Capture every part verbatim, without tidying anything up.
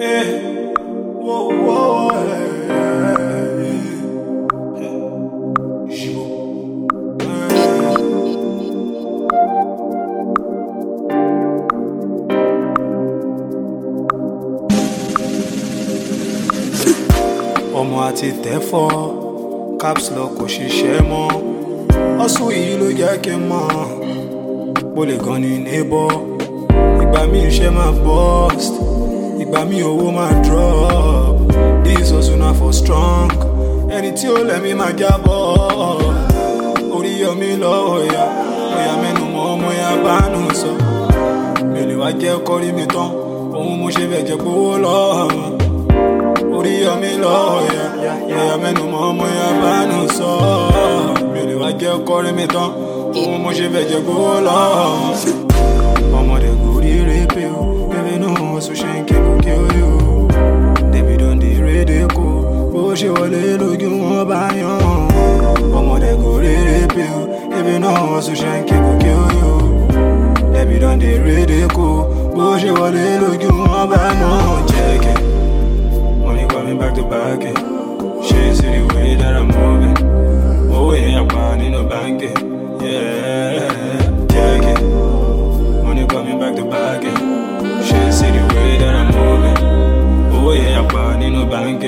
Eh, whoa, whoa, eh, eh, Jibo. Ọmọ àti tẹ́fọ́ caps lock kò ṣiṣẹ́ mọ́ ọ̀sùn yìí ló jẹ́ kí n mọ̀ bó lè gan ni neighbor ìgbà mi iṣẹ́ máa burst ìgbà mi owó máa drop this hustle na for strong ẹni tí ó lẹ́mí máa jábọ́ orí yọ mí lọ́wọ́ ya ọ̀yà mẹ́nu mọ́ ọmọ ya bá nù sọ mi lè wá jẹ́ kọ́rí mi tán òun mo ṣe bẹ̀ jẹ́ gbowó lọ́wọ́ orí yọ mí lọ́wọ́ ya ọ̀yà mẹ́nu mọ́ ọmọ ya bá nù sọ mi lè wá jẹ́ kọ́rí mi tán òun mo ṣe bẹ̀ jẹ́ gbowó lọ́wọ́ ọmọdé kò rí rẹ́pẹ́ o bẹ́ẹ̀ náà wọ́n sọ ṣe ń kí kò kí ó yó débi dán dé rédè kó bó ṣe wọlé lójú wọn bá yàn ọmọdé kò rí rẹ́pẹ́ o bẹ́ẹ̀ náà wọ́n sọ ṣe ń kí kò kí ó yó débi dán dé rédè kó bó ṣe wọlé lójú wọn bá yàn jẹ́kẹ́ money coming back to back it shit see the way that I'm moving owó yẹn àpá nínú báńkì yeah jẹ́kẹ́ money coming back to back it shit see the way that I'm moving owó yẹn àpá nínú báńkì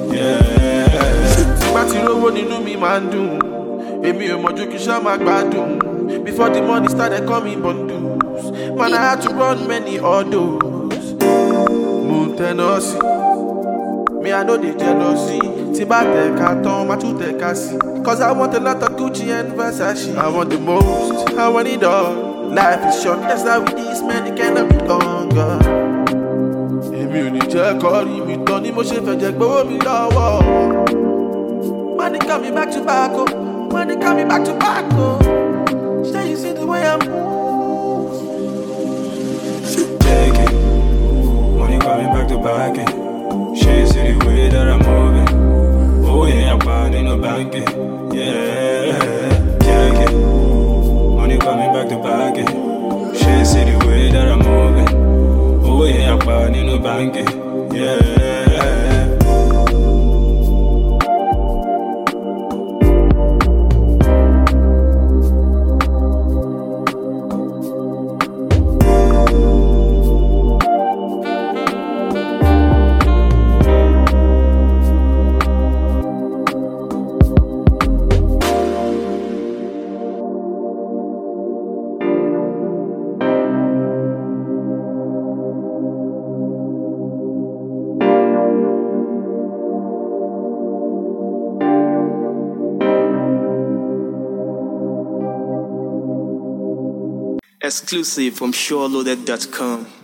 yeah. Bá ti rówó nínú mi máa ń dùn èmi ò mọ̀jú kí ṣá máa gbádùn before the money started coming bundles man I had to run many hurdles mo ń tẹná sí me I know the jealousy tí bá tẹ̀ka tán má tún tẹ̀ka sí cause I want a lot of Gucci and Versace I want the most I want it all life is short that's how it is man it cannot be longer èmi ò ní jẹ́ kọ́rí mi tán ni mo ṣe fẹ́ jẹ́ gbowó mi lọ́wọ́ money coming back to back oh money coming back to back oh say you see the way I move Take it money coming back to back it shit see the way that I'm moving oh yeah àpá nínú báńkì yeah take it money coming back to back it shit see the way that I'm moving oh yeah àpá nínú báńkì yeah. Exclusive from SureLoaded dot com.